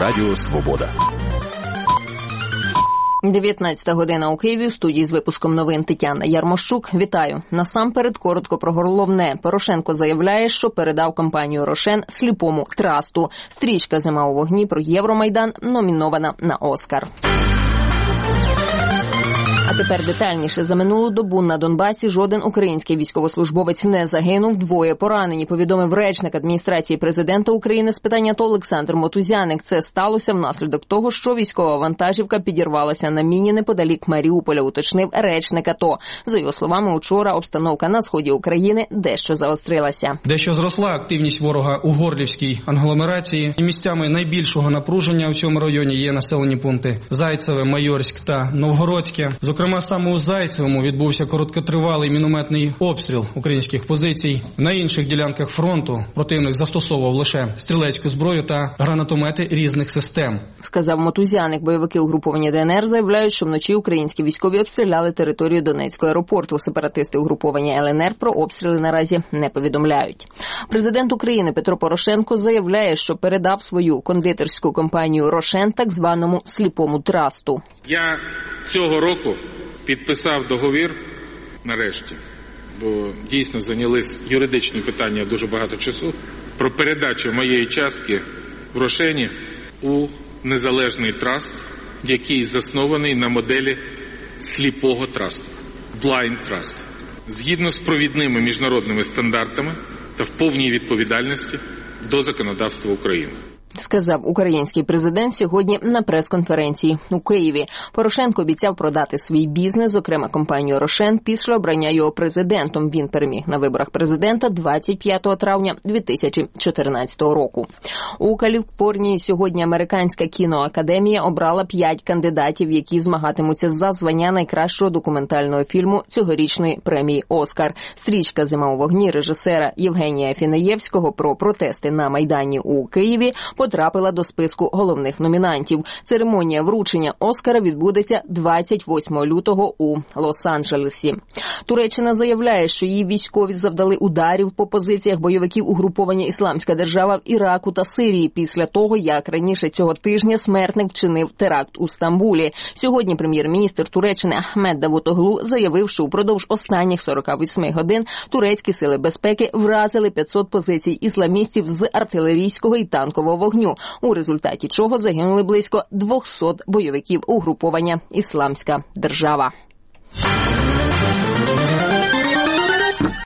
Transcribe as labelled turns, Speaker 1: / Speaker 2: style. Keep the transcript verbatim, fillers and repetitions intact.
Speaker 1: Радіо Свобода.
Speaker 2: дев'ятнадцята година у Києві. В студії з випуском новин Тетяна Ярмощук. Вітаю. Насамперед коротко про головне. Порошенко заявляє, що передав компанію «Рошен» сліпому трасту. Стрічка «Зима у вогні» про Євромайдан номінована на Оскар. А тепер детальніше. За минулу добу на Донбасі жоден український військовослужбовець не загинув, двоє поранені, повідомив речник адміністрації президента України з питань АТО Олександр Мотузяник. Це сталося внаслідок того, що військова вантажівка підірвалася на міні неподалік Маріуполя, уточнив речник АТО. За його словами, учора обстановка на сході України дещо загострилася.
Speaker 3: Дещо зросла активність ворога у Горлівській агломерації. І місцями найбільшого напруження у цьому районі є населені пункти Зайцеве, Майорськ та Новгородське. Зокрема, саме у Зайцевому відбувся короткотривалий мінометний обстріл українських позицій. На інших ділянках фронту противник застосовував лише стрілецьку зброю та гранатомети різних систем.
Speaker 2: Сказав Мотузяник. Бойовики угруповання ДНР заявляють, що вночі українські військові обстріляли територію Донецького аеропорту. Сепаратисти угруповання ЛНР про обстріли наразі не повідомляють. Президент України Петро Порошенко заявляє, що передав свою кондитерську компанію «Рошен» так званому сліпому трасту.
Speaker 4: Я цього року підписав договір, нарешті, бо дійсно зайнялись юридичні питання дуже багато часу, про передачу моєї частки в «Рошені» у незалежний траст, який заснований на моделі сліпого трасту, blind trust, згідно з провідними міжнародними стандартами та в повній відповідальності до законодавства України.
Speaker 2: Сказав український президент сьогодні на прес-конференції у Києві. Порошенко обіцяв продати свій бізнес, зокрема компанію «Рошен», після обрання його президентом. Він переміг на виборах президента двадцять п'ятого травня дві тисячі чотирнадцятого року. У Каліфорнії сьогодні Американська кіноакадемія обрала п'ять кандидатів, які змагатимуться за звання найкращого документального фільму цьогорічної премії «Оскар». Стрічка «Зима у вогні» режисера Євгенія Фінеєвського про протести на Майдані у Києві потрапила до списку головних номінантів. Церемонія вручення «Оскара» відбудеться двадцять восьмого лютого у Лос-Анджелесі. Туреччина заявляє, що її військові завдали ударів по позиціях бойовиків угруповання «Ісламська держава» в Іраку та Сирії після того, як раніше цього тижня смертник вчинив теракт у Стамбулі. Сьогодні прем'єр-міністр Туреччини Ахмед Давутоглу заявив, що упродовж останніх сорока восьми годин турецькі сили безпеки вразили п'ятсот позицій ісламістів з артилерійського і танкового вогню, у результаті чого загинули близько двохсот бойовиків угруповання «Ісламська держава».